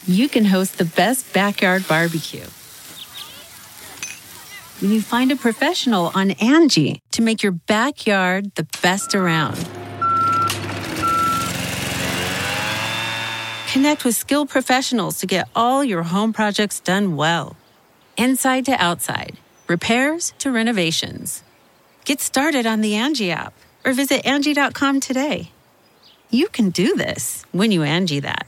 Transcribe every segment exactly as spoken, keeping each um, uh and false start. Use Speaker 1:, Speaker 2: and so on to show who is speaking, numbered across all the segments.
Speaker 1: you can host the best backyard barbecue. When you find a professional on Angie to make your backyard the best around. Connect with skilled professionals to get all your home projects done well. Inside to outside, repairs to renovations. Get started on the Angie app or visit Angie dot com today. You can do this when you Angie that.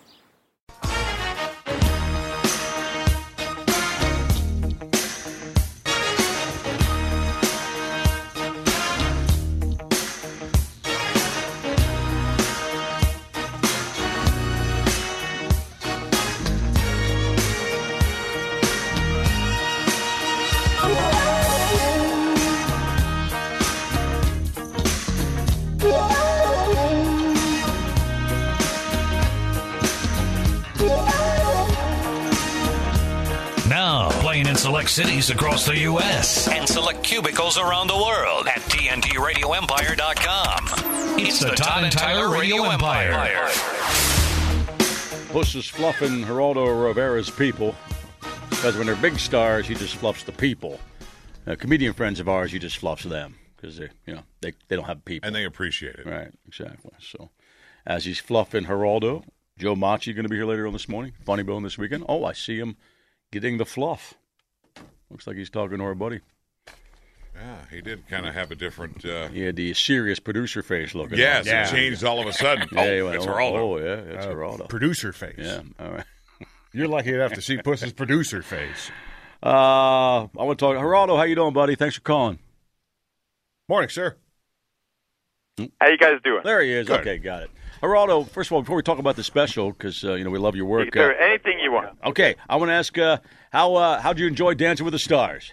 Speaker 2: Select cities across the U S and select cubicles around the world at T N T radio empire dot com. It's the Todd and Tyler Radio Empire.
Speaker 3: Puss is fluffing Geraldo Rivera's people because when they're big stars, he just fluffs the people. Uh, comedian friends of ours, he just fluffs them because they, you know, they they don't have people
Speaker 4: and they appreciate it.
Speaker 3: Right, exactly. So as he's fluffing Geraldo, Joe Macci going to be here later on this morning. Funny Bone this weekend. Oh, I see him getting the fluff. Looks like he's talking to our buddy.
Speaker 4: Yeah, he did kind of have a different... Uh...
Speaker 3: He had the serious producer face looking.
Speaker 4: Yes,
Speaker 3: yeah.
Speaker 4: it changed all of a sudden.
Speaker 3: Yeah,
Speaker 4: oh,
Speaker 3: went,
Speaker 4: it's
Speaker 3: oh,
Speaker 4: Geraldo.
Speaker 3: Oh, yeah, it's uh, Geraldo.
Speaker 5: Producer face.
Speaker 3: Yeah, all right.
Speaker 5: You're lucky enough to see Puss's producer face.
Speaker 3: Uh, I want to talk... Geraldo, how you doing, buddy? Thanks for calling.
Speaker 5: Morning, sir.
Speaker 6: How you guys doing?
Speaker 3: There he is.
Speaker 5: Good.
Speaker 3: Okay, got it. Geraldo, first of all, before we talk about the special, because uh, you know we love your work.
Speaker 6: Is there
Speaker 3: uh,
Speaker 6: anything you want?
Speaker 3: Okay, I want to ask uh, how uh, how did you enjoy Dancing with the Stars?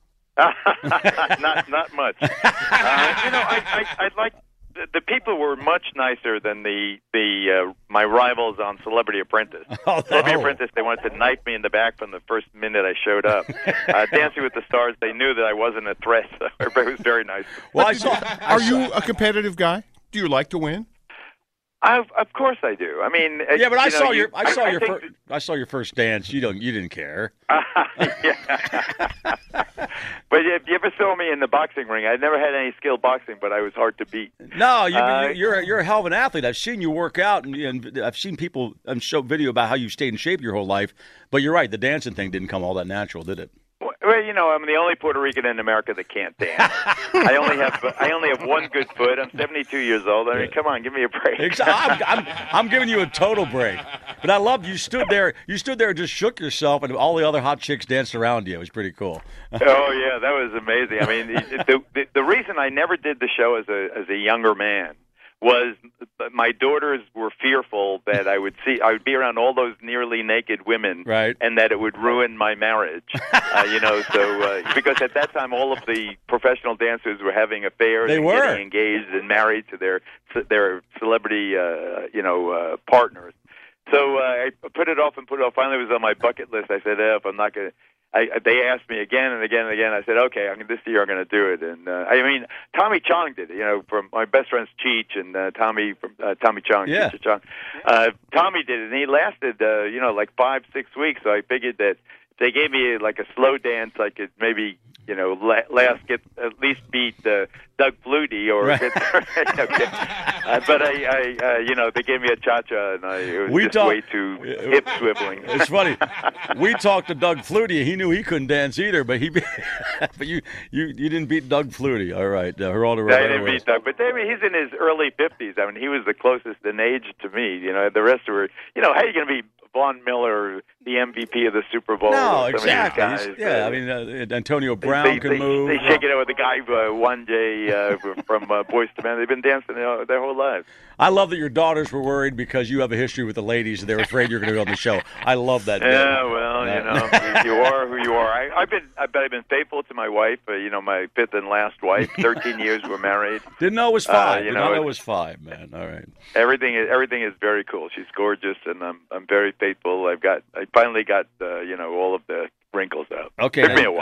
Speaker 6: not not much. Uh, you know, I I, I like the, the people were much nicer than the the uh, my rivals on Celebrity Apprentice.
Speaker 3: Oh,
Speaker 6: Celebrity
Speaker 3: oh.
Speaker 6: Apprentice, they wanted to knife me in the back from the first minute I showed up. Uh, Dancing with the Stars, they knew that I wasn't a threat, so everybody was very nice.
Speaker 3: Well, I saw. I
Speaker 5: Are
Speaker 3: saw-
Speaker 5: you a competitive guy? Do you like to win?
Speaker 6: I, of course I do. I mean, uh,
Speaker 3: Yeah, but I
Speaker 6: you know,
Speaker 3: saw
Speaker 6: you-
Speaker 3: your I saw
Speaker 6: I
Speaker 3: your
Speaker 6: think
Speaker 3: fir- I saw your first dance. You don't you didn't care.
Speaker 6: yeah. But if you ever saw me in the boxing ring, I never had any skill boxing, but I was hard to beat.
Speaker 3: No, you,
Speaker 6: Uh,
Speaker 3: you're you're a hell of an athlete. I've seen you work out, and, and I've seen people and show video about how you stayed in shape your whole life. But you're right, the dancing thing didn't come all that natural, did it?
Speaker 6: Well, you know, I'm the only Puerto Rican in America that can't dance. I only have I only have one good foot. I'm seventy-two years old. I mean, come on, give me a break.
Speaker 3: Exactly. I'm, I'm, I'm giving you a total break. But I loved you stood there. You stood there and just shook yourself, and all the other hot chicks danced around you. It was pretty cool.
Speaker 6: Oh yeah, that was amazing. I mean, the, the the reason I never did the show as a as a younger man was my daughters were fearful that I would see I would be around all those nearly naked women,
Speaker 3: right,
Speaker 6: and that it would ruin my marriage. uh, you know, so uh, because at that time all of the professional dancers were having affairs,
Speaker 3: they
Speaker 6: and
Speaker 3: were
Speaker 6: getting engaged and married to their their celebrity, uh, you know, uh, partners. So uh, I put it off and put it off. Finally, it was on my bucket list. I said, eh, if I'm not going to. I, they asked me again and again and again. I said, okay, I mean, this year I'm going to do it. And uh, I mean, Tommy Chong did it. You know, from my best friend's Cheech and uh, Tommy from uh, Tommy Chong.
Speaker 3: Yeah.
Speaker 6: Cheech Chong. Uh, Tommy did it, and he lasted, uh, you know, like five, six weeks. So I figured that if they gave me like a slow dance, I could maybe, you know, la- last get at least beat uh, Doug Flutie or.
Speaker 3: Right.
Speaker 6: Get, okay. uh, but I, I uh, you know, they gave me a cha-cha, and I it was
Speaker 3: We
Speaker 6: just
Speaker 3: talk-
Speaker 6: way too hip swiveling.
Speaker 3: It's funny. We talked to Doug Flutie. He knew he couldn't dance either, but he, but you, you, you didn't beat Doug Flutie. All right, uh, Geraldo
Speaker 6: I
Speaker 3: Rivera
Speaker 6: didn't
Speaker 3: was-
Speaker 6: beat Doug, but I mean, he's in his early fifties. I mean, he was the closest in age to me. You know, the rest were, you know, how are you going to be Von Miller, the M V P of the Super Bowl?
Speaker 3: No,
Speaker 6: or some of these
Speaker 3: exactly.
Speaker 6: guys?
Speaker 3: He's- yeah,
Speaker 6: Uh,
Speaker 3: I mean, uh, Antonio Brown
Speaker 6: they,
Speaker 3: can
Speaker 6: they,
Speaker 3: move.
Speaker 6: They shake it out with the guy, uh, one J uh, from uh, Boyz two Men. They've been dancing their, their whole lives.
Speaker 3: I love that your daughters were worried because you have a history with the ladies and they were afraid you're going to be on the show. I love that.
Speaker 6: Yeah,
Speaker 3: bit.
Speaker 6: well,
Speaker 3: Yeah.
Speaker 6: you know, you are who you are. I, I've been, I bet I've been faithful to my wife. Uh, you know, my fifth and last wife. Thirteen years we're married.
Speaker 3: Didn't know it was five.
Speaker 6: Uh, you
Speaker 3: Did
Speaker 6: know,
Speaker 3: not know
Speaker 6: it-
Speaker 3: it was five, man. All right.
Speaker 6: Everything is everything is very cool. She's gorgeous, and I'm I'm very faithful. I've got I finally got uh, you know all of the wrinkles out.
Speaker 3: Okay.
Speaker 6: Took
Speaker 3: now,
Speaker 6: me a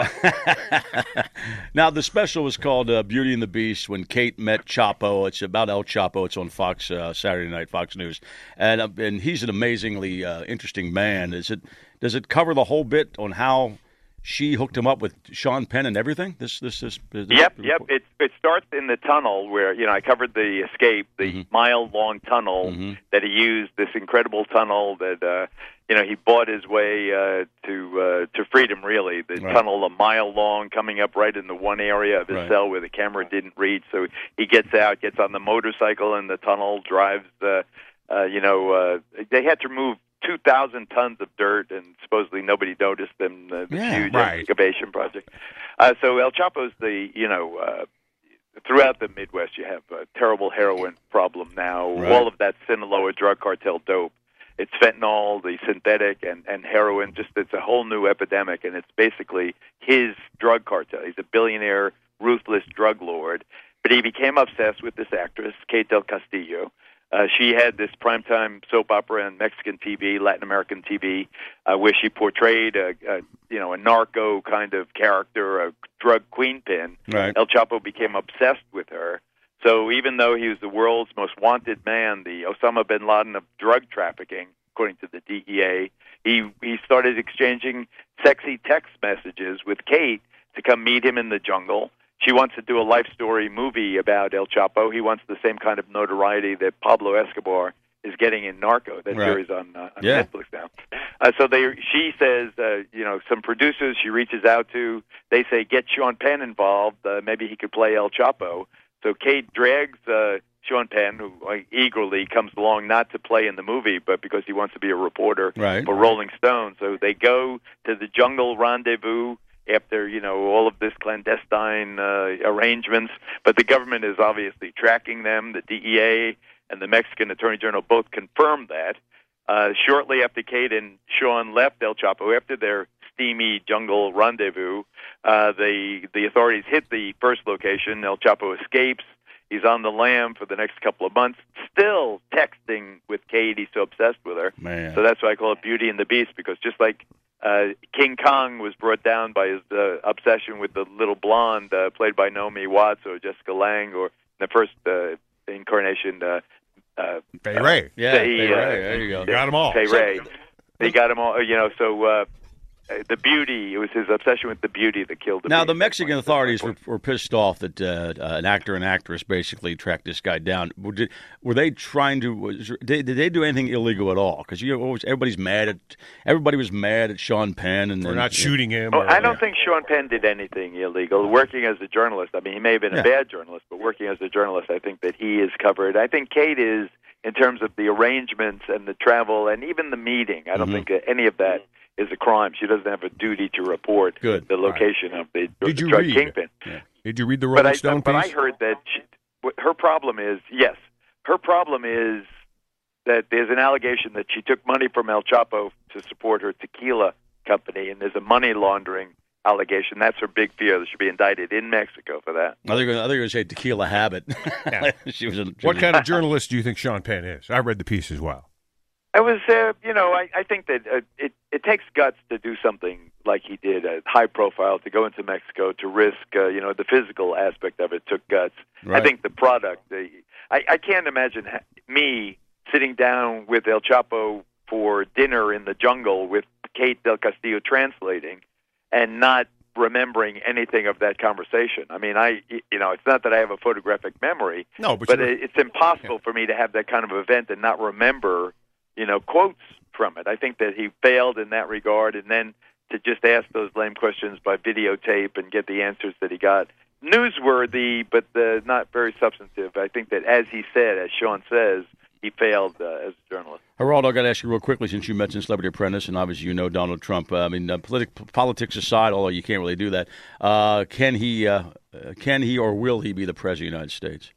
Speaker 6: while.
Speaker 3: Now, the special was called uh, Beauty and the Beast when Kate met Chapo. It's about El Chapo. It's on Fox uh, Saturday night, Fox News. And uh, and he's an amazingly uh, interesting man. Is it Does it cover the whole bit on how she hooked him up with Sean Penn and everything? This, this, this. this
Speaker 6: Yep, yep. It it starts in the tunnel where you know I covered the escape, the
Speaker 3: mm-hmm.
Speaker 6: mile-long tunnel
Speaker 3: mm-hmm.
Speaker 6: that he used. This incredible tunnel that uh, you know he bought his way uh, to uh, to freedom. Really, the
Speaker 3: right.
Speaker 6: tunnel a mile long, coming up right in the one area of his
Speaker 3: right.
Speaker 6: cell where the camera didn't reach. So he gets out, gets on the motorcycle in the tunnel, drives. Uh, uh, you know, uh, they had to remove two thousand tons of dirt, and supposedly nobody noticed them. Uh, the
Speaker 3: Yeah,
Speaker 6: huge
Speaker 5: right.
Speaker 6: excavation project. Uh, so El Chapo's the, you know, uh, throughout the Midwest, you have a terrible heroin problem now.
Speaker 3: Right.
Speaker 6: All of that Sinaloa drug cartel dope. It's fentanyl, the synthetic, and, and heroin. Just it's a whole new epidemic, and it's basically his drug cartel. He's a billionaire, ruthless drug lord. But he became obsessed with this actress, Kate del Castillo. Uh, she had this primetime soap opera on Mexican T V, Latin American T V, uh, where she portrayed a, a you know a narco kind of character, a drug queenpin.
Speaker 3: Right.
Speaker 6: El Chapo became obsessed with her. So even though he was the world's most wanted man, the Osama bin Laden of drug trafficking, according to the D E A, he he started exchanging sexy text messages with Kate to come meet him in the jungle. She wants to do a life story movie about El Chapo. He wants the same kind of notoriety that Pablo Escobar is getting in Narco. That
Speaker 3: right.
Speaker 6: series on, uh, on
Speaker 3: yeah.
Speaker 6: Netflix now. Uh, so they, she says, uh, you know, some producers she reaches out to, they say, get Sean Penn involved. Uh, maybe he could play El Chapo. So Kate drags uh, Sean Penn, who uh, eagerly comes along not to play in the movie, but because he wants to be a reporter
Speaker 3: right.
Speaker 6: for Rolling Stone. So they go to the jungle rendezvous after, you know, all of this clandestine uh, arrangements. But the government is obviously tracking them. The D E A and the Mexican Attorney General both confirmed that. Uh, shortly after Kate and Sean left El Chapo, after their steamy jungle rendezvous, uh, the, the authorities hit the first location. El Chapo escapes. He's on the lam for the next couple of months, still texting with Kate. He's so obsessed with her.
Speaker 3: Man.
Speaker 6: So that's why I call it Beauty and the Beast, because just like Uh, King Kong was brought down by his uh, obsession with the little blonde uh, played by Naomi Watts or Jessica Lange, or in the first uh, incarnation, uh, uh,
Speaker 5: Fay Ray.
Speaker 3: Yeah,
Speaker 6: Fay,
Speaker 3: Fay
Speaker 6: uh,
Speaker 3: Ray. There you go.
Speaker 5: Got 'em all.
Speaker 6: Fay Ray. They got them all, you know, so uh, the beauty, it was his obsession with the beauty that killed him.
Speaker 3: Now, the Mexican authorities were, were pissed off that uh, uh, an actor and actress basically tracked this guy down. Were, did, were they trying to? Was, did, did they do anything illegal at all? Because you know, always everybody's mad at everybody was mad at Sean Penn and
Speaker 5: We're
Speaker 3: and,
Speaker 5: not
Speaker 3: you
Speaker 5: shooting him.
Speaker 6: Oh,
Speaker 5: or,
Speaker 6: I don't think Sean Penn did anything illegal. Working as a journalist, I mean, he may have been
Speaker 3: Yeah.
Speaker 6: a bad journalist, but working as a journalist, I think that he is covered. I think Kate is, in terms of the arrangements and the travel and even the meeting. I don't
Speaker 3: Mhm.
Speaker 6: think that any of that is a crime. She doesn't have a duty to report
Speaker 3: Good.
Speaker 6: the location of the,
Speaker 5: Did
Speaker 6: the
Speaker 5: you
Speaker 6: drug
Speaker 5: read?
Speaker 6: kingpin.
Speaker 5: Did you read the
Speaker 6: But
Speaker 5: Rolling
Speaker 6: I,
Speaker 5: Stone
Speaker 6: but I
Speaker 5: piece?
Speaker 6: heard that she, what her problem is, yes, her problem is that there's an allegation that she took money from El Chapo to support her tequila company, and there's a money laundering allegation. That's her big fear. That she'll be indicted in Mexico for that.
Speaker 3: I think I think going to say tequila habit.
Speaker 5: Yeah.
Speaker 3: she was. A, she
Speaker 5: What
Speaker 3: was
Speaker 5: kind of journalist do you think Sean Penn is? I read the piece as well.
Speaker 6: I was, uh, you know, I, I think that uh, it it takes guts to do something like he did, uh, high profile, to go into Mexico, to risk, uh, you know, the physical aspect of it took guts.
Speaker 3: Right.
Speaker 6: I think the product, the, I, I can't imagine ha- me sitting down with El Chapo for dinner in the jungle with Kate del Castillo translating and not remembering anything of that conversation. I mean, I, you know, it's not that I have a photographic memory,
Speaker 5: No, but,
Speaker 6: but
Speaker 5: you're-
Speaker 6: it, it's impossible for me to have that kind of event and not remember, you know, quotes from it. I think that he failed in that regard, and then to just ask those lame questions by videotape and get the answers that he got, newsworthy, but uh, not very substantive. I think that, as he said, as Sean says, he failed uh, as a journalist.
Speaker 3: Geraldo, I've got to ask you real quickly, since you mentioned Celebrity Apprentice, and obviously you know Donald Trump. Uh, I mean, uh, politi- politics aside, although you can't really do that, uh, can he, uh, can he, or will he be the president of the United States?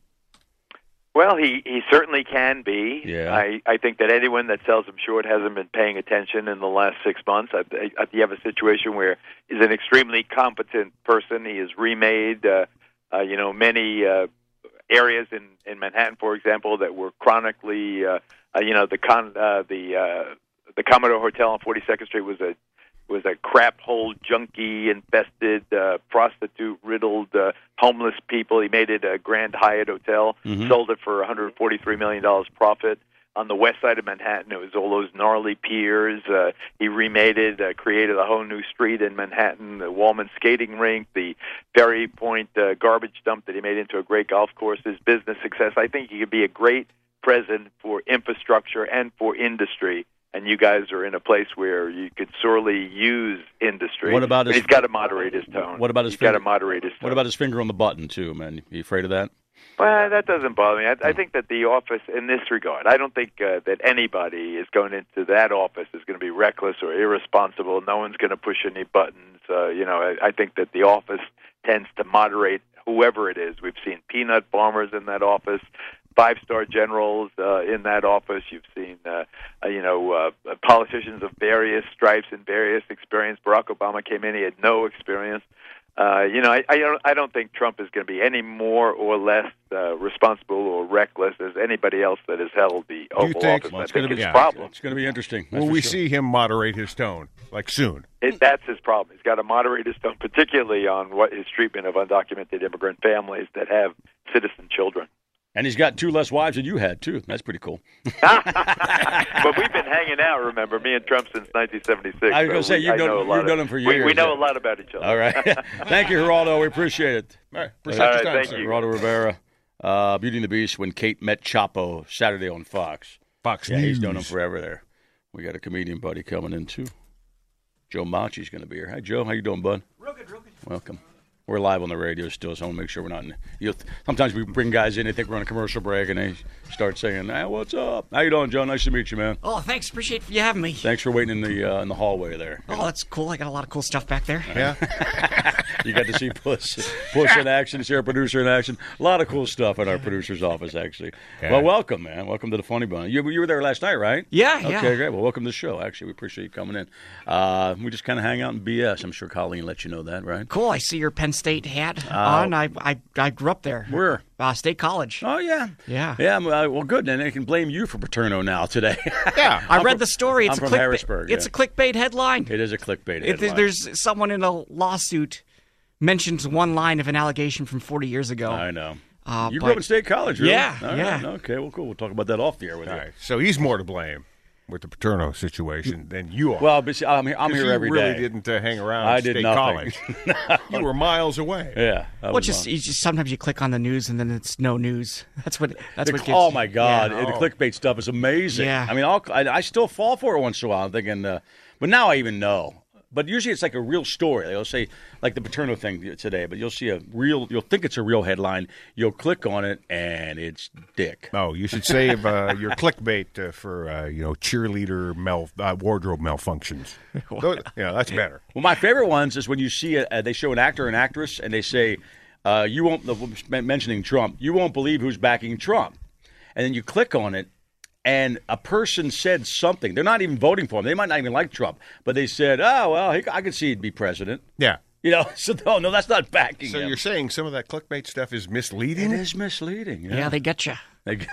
Speaker 6: Well, he, he certainly can be.
Speaker 3: Yeah.
Speaker 6: I, I think that anyone that sells him short hasn't been paying attention in the last six months. I, I, you have a situation where he's an extremely competent person. He has remade, uh, uh, you know, many uh, areas in, in Manhattan, for example, that were chronically, uh, uh, you know, the con, uh, the uh, the Commodore Hotel on forty-second Street was a was a crap hole, junkie infested, uh, prostitute riddled, uh, homeless people. He made it a Grand Hyatt hotel,
Speaker 3: Mhm.
Speaker 6: sold it for one hundred forty-three million dollars profit. On the west side of Manhattan, it was all those gnarly piers. Uh, he remade it, uh, created a whole new street in Manhattan, the Wallman skating rink, the Ferry Point uh, garbage dump that he made into a great golf course. His business success. I think he could be a great president for infrastructure and for industry. And you guys are in a place where you could sorely use industry.
Speaker 3: What about
Speaker 6: but
Speaker 3: his-
Speaker 6: he's got to moderate his tone.
Speaker 3: What about his
Speaker 6: He's got to
Speaker 3: finger-
Speaker 6: moderate his tone.
Speaker 3: What about his finger on the button, too, man? You afraid of that?
Speaker 6: Well, that doesn't bother me. I, I think that the office, in this regard, I don't think uh, that anybody is going into that office is going to be reckless or irresponsible. No one's going to push any buttons. Uh, you know, I, I think that the office tends to moderate whoever it is. We've seen peanut farmers in that office, five-star generals uh, in that office. You've seen, uh, uh, you know, uh, politicians of various stripes and various experience. Barack Obama came in; he had no experience. Uh, you know, I, I don't. I don't think Trump is going to be any more or less uh, responsible or reckless as anybody else that has held the Oval
Speaker 5: think-
Speaker 6: Office.
Speaker 3: Well,
Speaker 6: I
Speaker 3: it's
Speaker 6: think
Speaker 3: going to
Speaker 6: his
Speaker 3: be
Speaker 6: problem.
Speaker 3: It's going to be interesting. that's
Speaker 5: Will
Speaker 3: for
Speaker 5: we
Speaker 3: sure.
Speaker 5: see him moderate his tone, like soon?
Speaker 6: It, that's his problem. He's got to moderate his tone, particularly on what his treatment of undocumented immigrant families that have citizen children.
Speaker 3: And he's got two less wives than you had, too. That's pretty cool.
Speaker 6: But we've been hanging out, remember, me and Trump since nineteen seventy-six.
Speaker 3: I was gonna
Speaker 6: so
Speaker 3: say,
Speaker 6: we-
Speaker 3: you've
Speaker 6: I
Speaker 3: known-
Speaker 6: know a lot
Speaker 3: you've
Speaker 6: of-
Speaker 3: known him for
Speaker 6: we- We,
Speaker 3: years,
Speaker 6: know
Speaker 3: yeah.
Speaker 6: a lot about each other.
Speaker 3: All right. Thank you, Geraldo. We appreciate it.
Speaker 5: All right. Appreciate
Speaker 6: All
Speaker 5: your
Speaker 6: right,
Speaker 5: time,
Speaker 6: thank
Speaker 5: sir.
Speaker 6: you.
Speaker 3: Geraldo Rivera, uh, Beauty and the Beast, when Kate met Chapo Saturday on Fox.
Speaker 5: Fox
Speaker 3: Yeah,
Speaker 5: News.
Speaker 3: he's known him forever there. We got a comedian buddy coming in, too. Joe Machi's going to be here. Hi, Joe. How you doing, bud? Real good, real good. Welcome. We're live on the radio still, so I want to make sure we're not in. You sometimes we bring guys in, they think we're on a commercial break, and they start saying, hey, what's up? How you doing, Joe? Nice to meet you, man.
Speaker 7: Oh, thanks. Appreciate you having me.
Speaker 3: Thanks for waiting in the uh, in the hallway there.
Speaker 7: Oh, that's cool. I got a lot of cool stuff back there.
Speaker 5: Yeah.
Speaker 3: You got to see Puss, Puss in action, see our producer in action. A lot of cool stuff in our producer's office, actually.
Speaker 5: Okay.
Speaker 3: Well, welcome, man. Welcome to the Funny Bone. You, you were there last night, right?
Speaker 7: Yeah, yeah.
Speaker 3: Okay, great. Well, welcome to the show. Actually, we appreciate you coming in. Uh, we just kind of hang out and B S. I'm sure Colleen let you know that, right?
Speaker 7: Cool. I see your Penn State hat on. I, I I grew up there.
Speaker 3: Where?
Speaker 7: Uh, State College.
Speaker 3: Oh, yeah.
Speaker 7: Yeah.
Speaker 3: Yeah, uh, well, good. Then they can blame you for Paterno now today.
Speaker 5: Yeah.
Speaker 7: I
Speaker 3: I'm
Speaker 7: read
Speaker 3: from-
Speaker 7: the story. It's
Speaker 3: I'm
Speaker 7: a
Speaker 3: from
Speaker 7: clickbait.
Speaker 3: Harrisburg,
Speaker 7: It's
Speaker 3: yeah.
Speaker 7: a clickbait headline.
Speaker 3: It is a clickbait
Speaker 7: It-
Speaker 3: headline.
Speaker 7: there's someone in a lawsuit mentions one line of an allegation from forty years ago.
Speaker 3: I know.
Speaker 7: Uh,
Speaker 3: you
Speaker 7: but-
Speaker 3: grew up in State College, really?
Speaker 7: Yeah,
Speaker 3: All right.
Speaker 7: yeah.
Speaker 3: Okay, well, cool. We'll talk about that off the air with
Speaker 5: All
Speaker 3: you.
Speaker 5: right. So he's more to blame with the Paterno situation than you are.
Speaker 3: Well, but see, I'm here, I'm
Speaker 5: 'Cause
Speaker 3: here
Speaker 5: you
Speaker 3: every
Speaker 5: really
Speaker 3: day.
Speaker 5: didn't uh, hang around
Speaker 3: I
Speaker 5: at
Speaker 3: did
Speaker 5: State
Speaker 3: nothing.
Speaker 5: College. You were miles away.
Speaker 3: Yeah. I
Speaker 7: Well,
Speaker 3: was
Speaker 7: just,
Speaker 3: on.
Speaker 7: you just sometimes you click on the news and then it's no news. That's what. That's
Speaker 3: The-
Speaker 7: what. Gets
Speaker 3: oh
Speaker 7: you.
Speaker 3: my God!
Speaker 7: Yeah.
Speaker 3: The clickbait stuff is amazing.
Speaker 7: Yeah.
Speaker 3: I mean, I'll, I, I still fall for it once in a while. I'm thinking, uh, but now I even know. But usually it's like a real story. They'll say like the Paterno thing today, but you'll see a real. You'll think it's a real headline. You'll click on it and it's dick.
Speaker 5: Oh, you should save uh, your clickbait uh, for uh, you know cheerleader mal- uh, wardrobe malfunctions. Those- yeah, that's better.
Speaker 3: Well, my favorite ones is when you see a, uh, they show an actor or an actress and they say, uh, "You won't." The, mentioning Trump, you won't believe who's backing Trump, and then you click on it. And a person said something. They're not even voting for him. They might not even like Trump. But they said, oh, well, he, I could see he'd be president.
Speaker 5: Yeah.
Speaker 3: You know, so no, no, that's not backing
Speaker 5: So
Speaker 3: him.
Speaker 5: you're saying some of that clickbait stuff is misleading?
Speaker 3: It is misleading. Yeah.
Speaker 7: Yeah, they get you.
Speaker 3: They-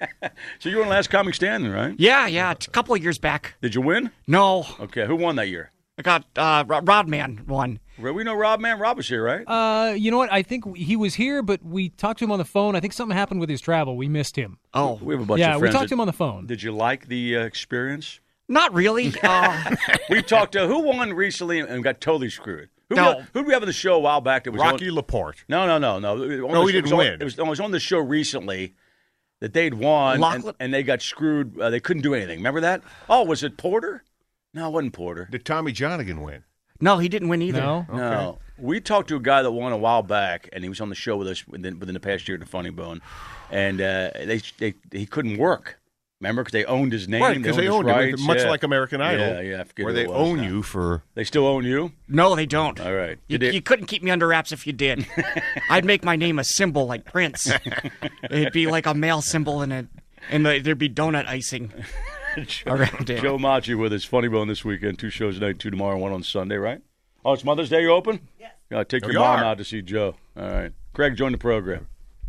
Speaker 3: so you were on Last Comic Standing, right?
Speaker 7: Yeah, yeah. A couple of years back.
Speaker 3: Did you win?
Speaker 7: No,
Speaker 3: Okay. Who won that year?
Speaker 7: I got uh, Ro- Rodman one.
Speaker 3: We know Rob, man. Rob was here, right?
Speaker 8: Uh, you know what? I think he was here, but we talked to him on the phone. I think something happened with his travel. We missed him.
Speaker 7: Oh,
Speaker 3: we have a bunch
Speaker 8: yeah,
Speaker 3: of
Speaker 8: we
Speaker 3: friends.
Speaker 8: talked to
Speaker 3: that-
Speaker 8: him on the phone.
Speaker 3: Did you like the uh, experience?
Speaker 7: not really. Uh,
Speaker 3: We talked to who won recently and got totally screwed. Who
Speaker 7: No.
Speaker 3: we, who did we have on the show a while back that was
Speaker 5: Rocky
Speaker 3: on,
Speaker 5: Laporte.
Speaker 3: No, no, no, no. On
Speaker 5: No,
Speaker 3: the-
Speaker 5: he
Speaker 3: it was
Speaker 5: didn't
Speaker 3: on-
Speaker 5: win.
Speaker 3: It was, it was on the show recently that they'd won and,
Speaker 7: Lachlan-
Speaker 3: and they got screwed. Uh, they couldn't do anything. Remember that? Oh, was it Porter? No, it wasn't Porter.
Speaker 5: Did Tommy Johnigan win?
Speaker 7: no, he didn't win either.
Speaker 8: No?
Speaker 3: No. We talked to a guy that won a while back, and he was on the show with us within, within the past year at the Funny Bone, and uh, they, they he couldn't work. Remember, because they owned his name.
Speaker 5: Right, because they
Speaker 3: owned
Speaker 5: owned
Speaker 3: his
Speaker 5: him,
Speaker 3: rights.
Speaker 5: much
Speaker 3: Yeah.
Speaker 5: like American Idol.
Speaker 3: Yeah, yeah. I forget
Speaker 5: where
Speaker 3: who
Speaker 5: they
Speaker 3: it was
Speaker 5: own
Speaker 3: now.
Speaker 5: you for.
Speaker 3: They still own you?
Speaker 7: No, they don't.
Speaker 3: All right.
Speaker 7: You,
Speaker 3: Did they-
Speaker 7: you couldn't keep me under wraps if you did. I'd make my name a symbol like Prince. It'd be like a male symbol, and it, and the, there'd be donut icing around it.
Speaker 3: Joe Machi with us. Funny Bone this weekend. Two shows tonight, two tomorrow, one on Sunday, right? Oh, it's Mother's Day. You open? Yes. Yeah, take
Speaker 5: There
Speaker 3: your
Speaker 5: you
Speaker 3: mom
Speaker 5: are.
Speaker 3: out to see Joe. All right. Craig, join the program.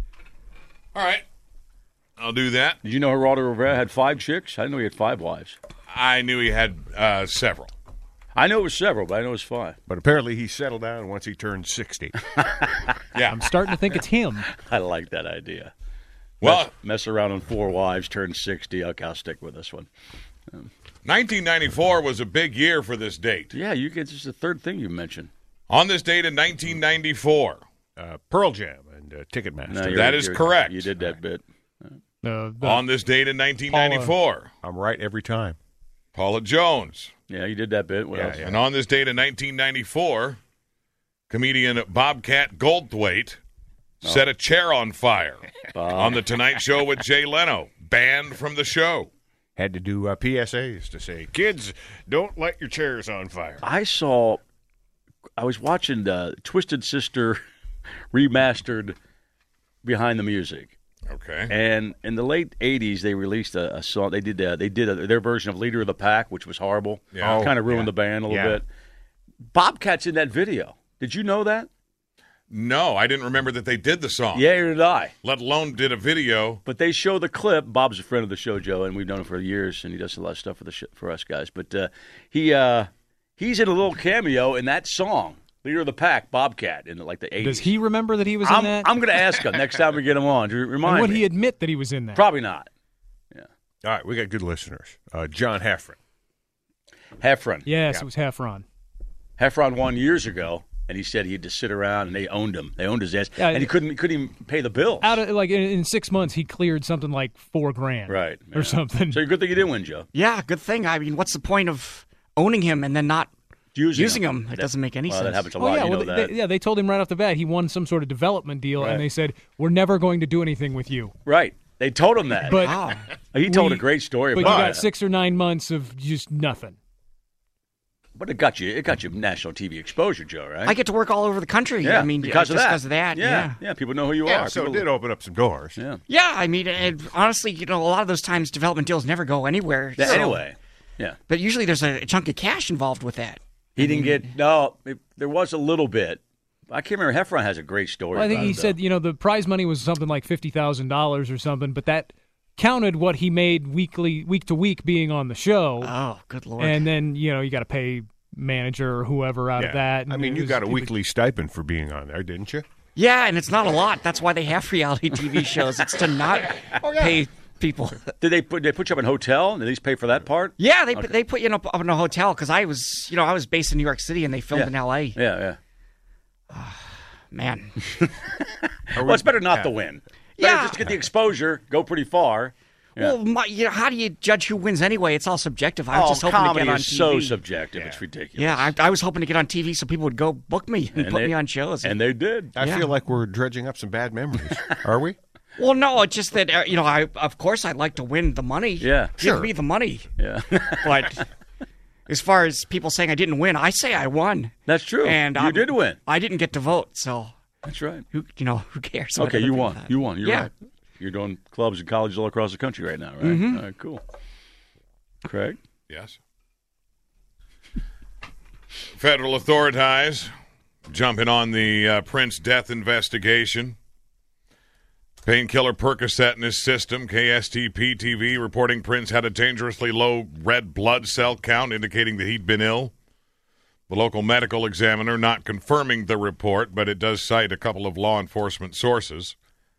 Speaker 4: All right. I'll do that.
Speaker 3: Did you know Geraldo Rivera had five chicks? I didn't know he had five wives.
Speaker 4: I knew he had uh, several.
Speaker 3: I know it was several, but I know it was five.
Speaker 5: But apparently he settled down once he turned sixty.
Speaker 8: Yeah, I'm starting to think it's him.
Speaker 3: I like that idea.
Speaker 4: Well,
Speaker 3: mess, mess around on four wives, turn sixty. Okay, I'll stick with this one. Um,
Speaker 4: nineteen ninety-four was a big year for this date.
Speaker 3: Yeah, you get just the third thing you mentioned.
Speaker 4: On this date in nineteen ninety-four,
Speaker 5: uh, Pearl Jam and uh, Ticketmaster.
Speaker 3: No,
Speaker 4: that is correct.
Speaker 3: You did that bit.
Speaker 8: Uh,
Speaker 4: On this date in nineteen ninety-four,
Speaker 5: Paula. I'm right every time.
Speaker 4: Paula Jones.
Speaker 3: Yeah, you did that bit. What
Speaker 5: Yeah,
Speaker 3: else?
Speaker 5: yeah.
Speaker 4: And on this date in nineteen ninety-four, comedian Bobcat Goldthwait set a chair on fire
Speaker 3: Bob.
Speaker 4: on The Tonight Show with Jay Leno, banned from the show.
Speaker 5: Had to do uh, P S As to say, kids, don't light your chairs on fire.
Speaker 3: I saw. I was watching the Twisted Sister remastered Behind the Music.
Speaker 4: Okay.
Speaker 3: And in the late eighties, they released a, a song. They did uh, they did a, their version of "Leader of the Pack," which was horrible.
Speaker 4: Yeah.
Speaker 5: Oh,
Speaker 3: kind of ruined
Speaker 5: yeah.
Speaker 3: the band a little
Speaker 5: Yeah.
Speaker 3: bit. Bobcat's in that video. Did you know that?
Speaker 4: No, I didn't remember that they did the song.
Speaker 3: Yeah, neither did I.
Speaker 4: Let alone did a video.
Speaker 3: But they show the clip. Bob's a friend of the show, Joe, and we've known him for years, and he does a lot of stuff for the sh- for us guys. But uh, he uh, he's in a little cameo in that song, "Leader of the Pack," Bobcat, in like the eighties.
Speaker 8: Does he remember that he was
Speaker 3: I'm,
Speaker 8: in that?
Speaker 3: I'm going to ask him next time we get him on. To remind
Speaker 8: and would
Speaker 3: me.
Speaker 8: he admit that he was in that?
Speaker 3: Probably not.
Speaker 5: All right, we got good listeners. Uh, John Heffron.
Speaker 3: Heffron.
Speaker 8: Yes,
Speaker 5: Yeah.
Speaker 8: it was Heffron.
Speaker 3: Heffron won years ago, and he said he had to sit around, and they owned him. They owned his ass,
Speaker 8: Yeah,
Speaker 3: and he couldn't he couldn't even pay the bills.
Speaker 8: Out of like in, in six months, he cleared something like four grand,
Speaker 3: right
Speaker 8: or
Speaker 3: yeah.
Speaker 8: something.
Speaker 3: So good thing you didn't win, Joe.
Speaker 7: Yeah, good thing. I mean, what's the point of owning him and then not
Speaker 3: Using,
Speaker 7: using him? It doesn't make any
Speaker 3: well,
Speaker 7: sense.
Speaker 3: that happens a
Speaker 8: Oh
Speaker 3: lot.
Speaker 8: yeah,
Speaker 3: you
Speaker 8: well,
Speaker 3: know
Speaker 8: they,
Speaker 3: that.
Speaker 8: yeah, they told him right off the bat he won some sort of development deal,
Speaker 3: Right.
Speaker 8: and they said we're never going to do anything with you.
Speaker 3: Right. They told him that.
Speaker 8: But
Speaker 7: Wow.
Speaker 3: he told
Speaker 8: we-
Speaker 3: a great story
Speaker 8: but you
Speaker 3: about
Speaker 8: got
Speaker 3: it.
Speaker 8: six or nine months of just nothing.
Speaker 3: But it got you. It got you national T V exposure, Joe. Right?
Speaker 7: I get to work all over the country.
Speaker 3: yeah,
Speaker 7: I mean,
Speaker 3: because
Speaker 7: just
Speaker 3: of that.
Speaker 7: because of that.
Speaker 3: Yeah,
Speaker 7: Yeah.
Speaker 3: People know who you
Speaker 5: Yeah,
Speaker 3: are.
Speaker 5: so it
Speaker 3: People-
Speaker 5: did open up some doors.
Speaker 3: Yeah.
Speaker 7: Yeah, I mean, and honestly, you know, a lot of those times development deals never go anywhere.
Speaker 3: Yeah,
Speaker 7: so-
Speaker 3: Anyway, yeah.
Speaker 7: But usually there's a chunk of cash involved with that.
Speaker 3: He didn't get no. It, there was a little bit. I can't remember. Heffron has a great story.
Speaker 8: Well, I think
Speaker 3: about
Speaker 8: he
Speaker 3: it, though.
Speaker 8: said you know the prize money was something like fifty thousand dollars or something, but that counted what he made weekly, week to week, being on the show,
Speaker 7: Oh, good lord.
Speaker 8: and then you know you got to pay manager or whoever out
Speaker 5: Yeah.
Speaker 8: of that.
Speaker 5: I
Speaker 8: and
Speaker 5: mean,
Speaker 8: it
Speaker 5: you
Speaker 8: was-
Speaker 5: got a
Speaker 8: it-
Speaker 5: weekly stipend for being on there, didn't you?
Speaker 7: yeah, and it's not a lot. That's why they have reality T V shows. It's to not pay people.
Speaker 3: Did they put they put you up in a hotel and at least pay for that part?
Speaker 7: Yeah, they put they put you in a, up in a hotel because I was, you know, I was based in New York City and they filmed
Speaker 3: Yeah.
Speaker 7: in L A.
Speaker 3: Yeah, yeah.
Speaker 7: Man,
Speaker 3: Well, it's better not to win. Better
Speaker 7: Yeah.
Speaker 3: just to get the exposure, go pretty far. Yeah.
Speaker 7: well, my, you know, how do you judge who wins anyway? It's all subjective. I was
Speaker 3: oh,
Speaker 7: just hoping to
Speaker 3: comedy
Speaker 7: get on
Speaker 3: is
Speaker 7: T V.
Speaker 3: so subjective. It's ridiculous.
Speaker 7: Yeah, I, I was hoping to get on T V so people would go book me and,
Speaker 3: And
Speaker 7: put
Speaker 3: they-
Speaker 7: me on shows.
Speaker 3: and they did.
Speaker 5: I
Speaker 7: Yeah.
Speaker 5: feel like we're dredging up some bad memories. Are we?
Speaker 7: well, no, it's just that uh, you know, I of course I'd like to win the money.
Speaker 3: Yeah.
Speaker 7: give
Speaker 5: Sure.
Speaker 7: me the money.
Speaker 3: Yeah,
Speaker 7: But as far as people saying I didn't win, I say I won.
Speaker 3: that's true.
Speaker 7: And
Speaker 3: you
Speaker 7: I'm-
Speaker 3: did win.
Speaker 7: I didn't get to vote, so
Speaker 3: That's right.
Speaker 7: who you know who cares? what
Speaker 3: Okay,
Speaker 7: other
Speaker 3: you
Speaker 7: people
Speaker 3: won.
Speaker 7: thought.
Speaker 3: You won. You're
Speaker 7: Yeah.
Speaker 3: right. You're doing clubs and colleges all across the country right now, right?
Speaker 7: Mm-hmm.
Speaker 3: All right, cool. Craig?
Speaker 4: Yes. Federal authorities jumping on the uh, Prince death investigation. Painkiller Percocet in his system. K S T P T V reporting Prince had a dangerously low red blood cell count, indicating that he'd been ill. The local medical examiner not confirming the report, but it does cite a couple of law enforcement sources.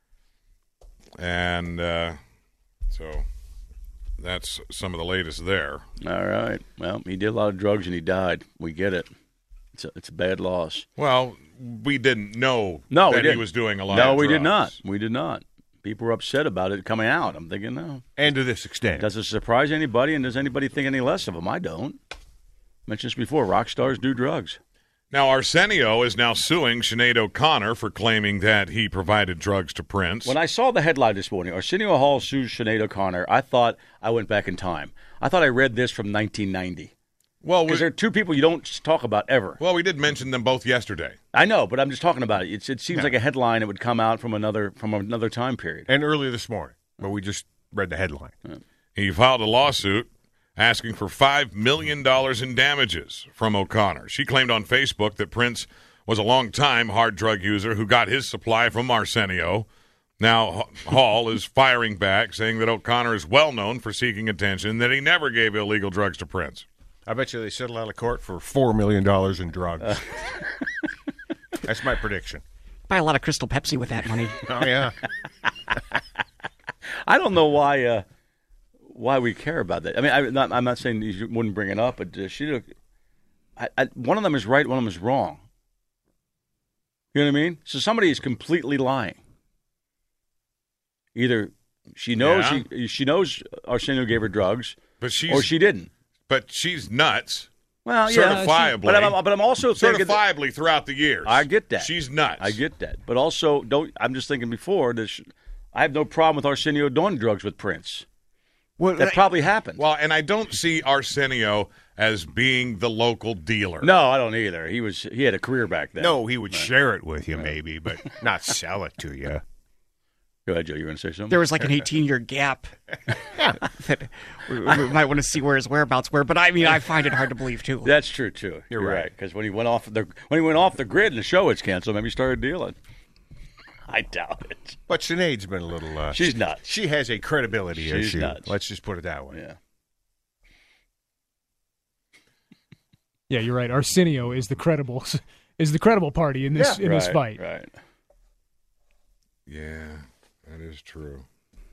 Speaker 4: And uh, so that's some of the latest there.
Speaker 3: All right. Well, he did a lot of drugs and he died. We get it. It's a, it's a bad loss.
Speaker 4: Well, we didn't know
Speaker 3: No, we
Speaker 4: that he
Speaker 3: didn't.
Speaker 4: was doing a lot
Speaker 3: No,
Speaker 4: of
Speaker 3: we did
Speaker 4: drugs.
Speaker 3: not. We did not. People were upset about it coming out. I'm thinking, no.
Speaker 5: And to this extent.
Speaker 3: Does it surprise anybody, and does anybody think any less of him? I don't. Mentioned this before. Rock stars do drugs.
Speaker 4: Now, Arsenio is now suing Sinead O'Connor for claiming that he provided drugs to Prince.
Speaker 3: When I saw the headline this morning, Arsenio Hall sues Sinead O'Connor, I thought I went back in time. I thought I read this from nineteen ninety.
Speaker 4: well, we,
Speaker 3: Because there are two people you don't talk about ever.
Speaker 4: well, we did mention them both yesterday.
Speaker 3: I know, but I'm just talking about it. It's, it seems like a headline that would come out from another from another time period.
Speaker 5: And earlier this morning, but we just read the headline.
Speaker 4: He filed a lawsuit asking for five million dollars in damages from O'Connor. She claimed on Facebook that Prince was a long-time hard drug user who got his supply from Arsenio. Now, Hall is firing back, saying that O'Connor is well known for seeking attention, that he never gave illegal drugs to Prince.
Speaker 5: I bet you they settle out of court for four million dollars in drugs. Uh. That's my prediction.
Speaker 7: Buy a lot of Crystal Pepsi with that money.
Speaker 5: Oh, yeah.
Speaker 3: I don't know why uh, why we care about that. I mean, I, not, I'm not saying you wouldn't bring it up, but uh, she, I, I, one of them is right, one of them is wrong. You know what I mean? So somebody is completely lying. Either she knows
Speaker 4: Yeah.
Speaker 3: she, she knows Arsenio gave her drugs,
Speaker 4: But she's,
Speaker 3: or she didn't.
Speaker 4: But she's nuts.
Speaker 3: Well, yeah,
Speaker 4: certifiably.
Speaker 3: but I'm, but I'm also thinking that,
Speaker 4: certifiably throughout the years.
Speaker 3: I get that.
Speaker 4: She's nuts.
Speaker 3: I get that, but also don't. I'm just thinking before that. She, I have no problem with Arsenio doing drugs with Prince.
Speaker 7: Well,
Speaker 3: that probably happened.
Speaker 4: Well, and I don't see Arsenio as being the local dealer.
Speaker 3: No, I don't either. He was. He had a career back then.
Speaker 5: No, he would
Speaker 3: Right.
Speaker 5: share it with you, maybe, but not sell it to you.
Speaker 3: Go ahead, Joe. You want to say something?
Speaker 7: There was like an eighteen-year gap that we, we might want to see where his whereabouts were. But I mean, I find it hard to believe too.
Speaker 3: That's true too. You're, You're right. Because when he went off the when he went off the grid and the show was canceled, maybe he started dealing. I doubt it.
Speaker 5: But Sinead's been a little. Uh,
Speaker 3: She's nuts.
Speaker 5: She has a credibility
Speaker 3: She's
Speaker 5: issue.
Speaker 3: nuts.
Speaker 5: Let's just put it that way.
Speaker 3: Yeah.
Speaker 8: Yeah, you're right. Arsenio is the credible is the credible party in this
Speaker 3: Yeah.
Speaker 8: in
Speaker 3: right,
Speaker 8: this fight.
Speaker 3: Right.
Speaker 4: Yeah, that is true.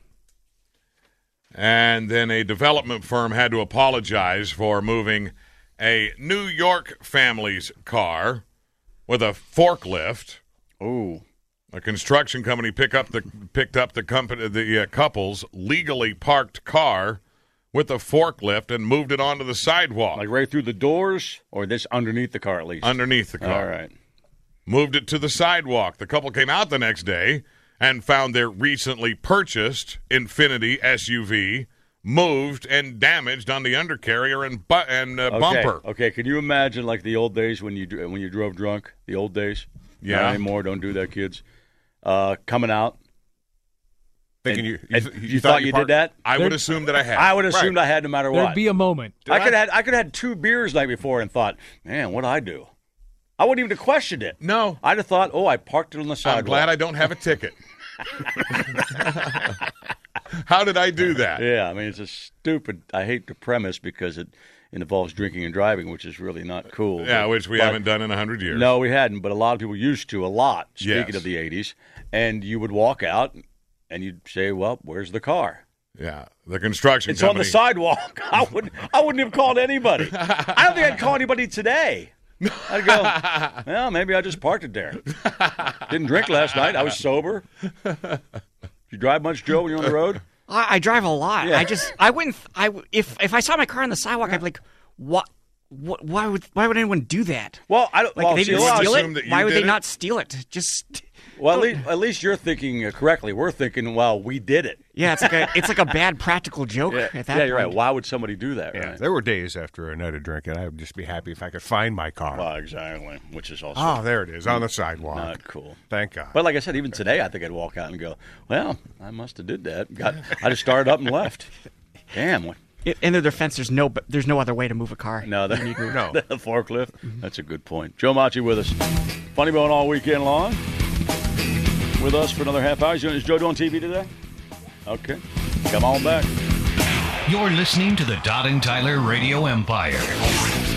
Speaker 4: And then a development firm had to apologize for moving a New York family's car with a forklift.
Speaker 3: Ooh.
Speaker 4: A construction company pick up the picked up the company the uh, couple's legally parked car with a forklift and moved it onto the sidewalk.
Speaker 3: Like right through the doors, or this underneath the car at least?
Speaker 4: Underneath the car.
Speaker 3: All right.
Speaker 4: Moved it to the sidewalk. The couple came out the next day and found their recently purchased Infiniti S U V moved and damaged on the undercarrier and bu- and uh,
Speaker 3: Okay.
Speaker 4: bumper.
Speaker 3: Okay. Can you imagine like the old days when you dr- when you drove drunk? The old days.
Speaker 4: Yeah.
Speaker 3: Not anymore. Don't do that, kids. Uh, coming out.
Speaker 5: Thinking
Speaker 3: And-
Speaker 5: you,
Speaker 3: and
Speaker 5: you,
Speaker 3: you thought you did that?
Speaker 4: I would assume that I had.
Speaker 3: I would assume I had no matter
Speaker 8: There'd
Speaker 3: what.
Speaker 8: be a moment.
Speaker 3: I could have I could have had two beers the night before and thought, man, what'd I do? I wouldn't even have questioned it.
Speaker 4: No.
Speaker 3: I'd have thought, oh, I parked it on the sidewalk.
Speaker 4: I'm glad I don't have a ticket. How did I do that?
Speaker 3: Yeah, I mean, it's a stupid. I hate the premise because it, it involves drinking and driving, which is really not cool.
Speaker 4: Yeah,
Speaker 3: but,
Speaker 4: which we
Speaker 3: but,
Speaker 4: haven't done in a hundred years.
Speaker 3: No, we hadn't, but a lot of people used to a lot. Speaking
Speaker 4: Yes.
Speaker 3: of the eighties, and you would walk out and you'd say, "Well, where's the car?"
Speaker 4: Yeah, the construction
Speaker 3: It's
Speaker 4: company.
Speaker 3: on the sidewalk. I would I wouldn't have called anybody. I don't think I'd call anybody today. I'd go, well, maybe I just parked it there. Didn't drink last night. I was sober. You drive much, Joe, when you're on the road?
Speaker 7: I, I drive a lot.
Speaker 3: Yeah.
Speaker 7: I just I wouldn't. I w- if if I saw my car on the sidewalk, I'd be like, what? What? Why would why would anyone do that?
Speaker 3: Well, I don't.
Speaker 7: Like
Speaker 3: well,
Speaker 7: they
Speaker 3: see,
Speaker 7: didn't
Speaker 3: a lot-
Speaker 7: steal
Speaker 4: assume
Speaker 7: it.
Speaker 4: that you
Speaker 7: Why would
Speaker 4: did
Speaker 7: they
Speaker 4: it?
Speaker 7: not steal it? Just
Speaker 3: Well, at least, at least you're thinking uh, correctly. We're thinking, well, we did it.
Speaker 7: yeah. It's like a it's like a bad practical joke
Speaker 3: Yeah,
Speaker 7: at that
Speaker 3: yeah you're right.
Speaker 7: point.
Speaker 3: Why would somebody do that?
Speaker 5: Yeah,
Speaker 3: Right?
Speaker 5: there were days after a night of drinking, I would just be happy if I could find my car.
Speaker 3: Well, exactly. Which is also
Speaker 5: Oh, there it is, on the sidewalk.
Speaker 3: not cool.
Speaker 5: Thank God.
Speaker 3: But like I said, even today, I think I'd walk out and go, "Well, I must have did that. Got, I just started up and left. Damn, what-
Speaker 7: I- In their defense, there's no there's no other way to move a car.
Speaker 3: no, the,
Speaker 5: No.
Speaker 3: the forklift. That's a good point. Joe Machi with us, Funny Bone all weekend long. With us for another half hour. Is Joe doing T V today? Okay, come on back.
Speaker 2: You're listening to the Todd and Tyler Radio Empire.